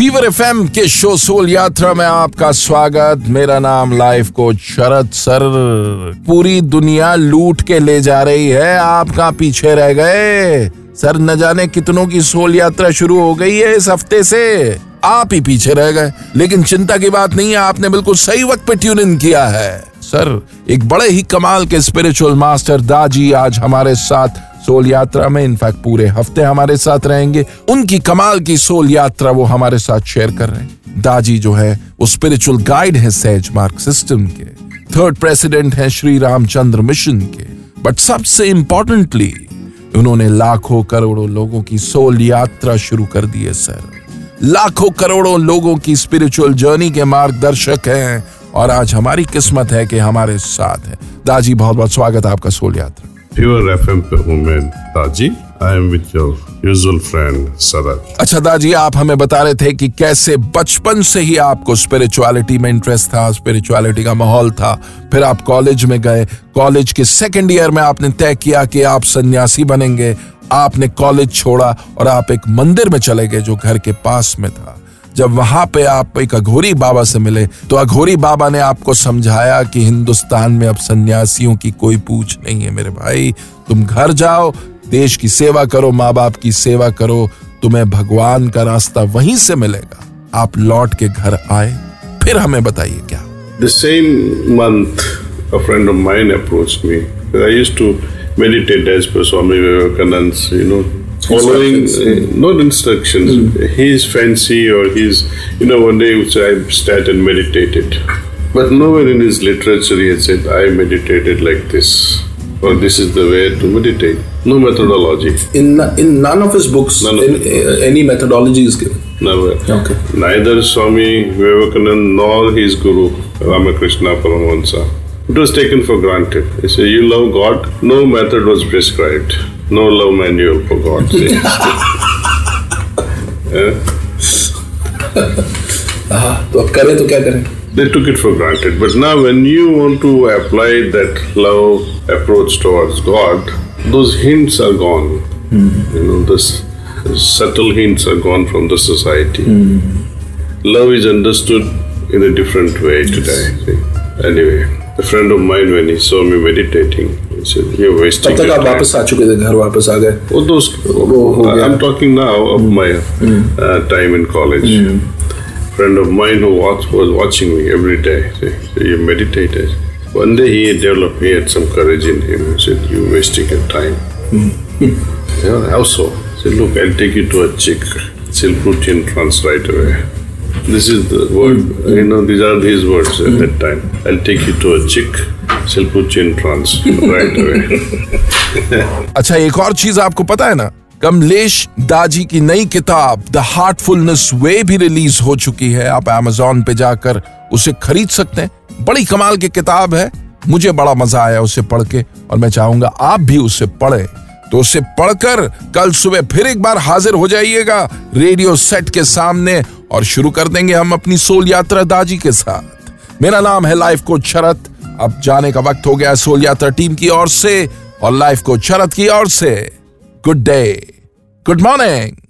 Fever FM के show soul Yatra में आपका स्वागत। मेरा नाम लाइफ कोच शरद सर। पूरी दुनिया लूट के ले जा रही है, आप कहाँ पीछे रह गए सर? न जाने कितनों की सोल यात्रा शुरू हो गई है इस हफ्ते से, आप ही पीछे रह गए। लेकिन चिंता की बात नहीं है, आपने बिल्कुल सही वक्त पे ट्यून इन किया है। सर, एक बड़े ही कमाल के स्पिरिचुअल मास्टर दाजी आज हमारे साथ सोल यात्रा में, इनफैक्ट पूरे हफ्ते हमारे साथ रहेंगे। उनकी कमाल की सोल यात्रा वो हमारे साथ शेयर कर रहे हैं। दाजी जो है वो स्पिरिचुअल गाइड है सेज मार्क सिस्टम के, 3rd प्रेसिडेंट है श्री रामचंद्र मिशन के, बट सबसे इंपॉर्टेंटली उन्होंने लाखों करोड़ों लोगों की सोल यात्रा शुरू कर दी है सर। लाखों करोड़ों लोगों की स्पिरिचुअल जर्नी के मार्गदर्शक हैं और आज हमारी किस्मत है कि हमारे साथ है। दाजी, बहुत बहुत स्वागत है आपका सोल यात्रा। Pure FM पे हूँ मैं दाजी। I am with your usual friend सरद। अच्छा दाजी, आप हमें बता रहे थे कि कैसे बचपन से ही आपको स्पिरिचुअलिटी में इंटरेस्ट था, स्पिरिचुअलिटी का माहौल था। फिर आप कॉलेज में गए, कॉलेज के 2nd ईयर में आपने तय किया कि आप सन्यासी बनेंगे। आपने कॉलेज छोड़ा और आप एक मंदिर में चले गए जो घर के पास में था। जब वहां पे आप एक अघोरी बाबा से मिले तो अघोरी बाबा ने आपको समझाया कि हिंदुस्तान में अब सन्यासियों की कोई पूछ नहीं है मेरे भाई। तुम घर जाओ, देश की सेवा करो, माँ बाप की सेवा करो, तुम्हें भगवान का रास्ता वहीं से मिलेगा। आप लौट के घर आए, फिर हमें बताइए क्या। The same month, a friend of mine approached me. I used to meditate as per Swami Vivekananda's, following not instructions. He's fancy or he's, one day I sat and meditated. But nowhere in his literature he had said, I meditated like this. Or this is the way to meditate. No methodology. In none of his books, any methodology is given. Nowhere. Okay. Neither Swami Vivekananda nor his guru, Ramakrishna Paramahansa. It was taken for granted. He said, you love God. No method was prescribed. No love manual for God. तो अब करें तो क्या करें? They took it for granted. But now when you want to apply that love approach towards God, those hints are gone. Those subtle hints are gone from the society. Love is understood in a different way today. See? Anyway, a friend of mine, when he saw me meditating, he said, "You're wasting your time." तब तक आप वापस आ चुके थे, घर वापस आ गए? I'm talking now of my time in college. Friend of mine who was watching me every day. So you meditated. One day he had some courage in him. He said, "You're wasting your time." Yeah, how so? He said, "Look, I'll take you to a chick. She'll put you in trance right away." This is the word, these are his words at that time. I'll take you to a chick. She'll put you in trance right away. अच्छा, एक और चीज आपको पता है ना, कमलेश दाजी की नई किताब द हार्टफुलनेस वे भी रिलीज हो चुकी है। आप Amazon पे जाकर उसे खरीद सकते हैं। बड़ी कमाल की किताब है, मुझे बड़ा मजा आया उसे पढ़ के और मैं चाहूंगा आप भी उसे पढ़ें। तो उसे पढ़कर कल सुबह फिर एक बार हाजिर हो जाइएगा रेडियो सेट के सामने और शुरू कर देंगे हम अपनी सोल यात्रा दाजी के साथ। मेरा नाम है लाइफ कोच शरद। अब जाने का वक्त हो गया सोल यात्रा टीम की ओर से और लाइफ कोच शरद की ओर से। Good day, good morning.